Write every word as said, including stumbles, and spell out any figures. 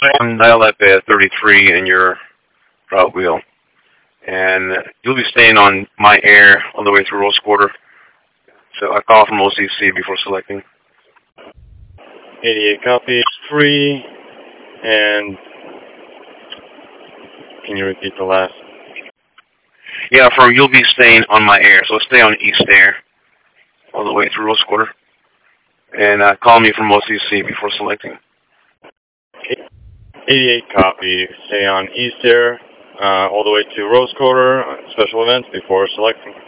on dial up at thirty-three in your route wheel. And you'll be staying on my air all the way through Rose Quarter. So I call from O C C before selecting. eighty-eight copy, three, and can you repeat the last? Yeah, from you'll be staying on my air, so stay on East Air all the way through Rose Quarter. And uh, call me from O C C before selecting. eighty-eight copy, stay on East Air uh, all the way to Rose Quarter, special events before selecting.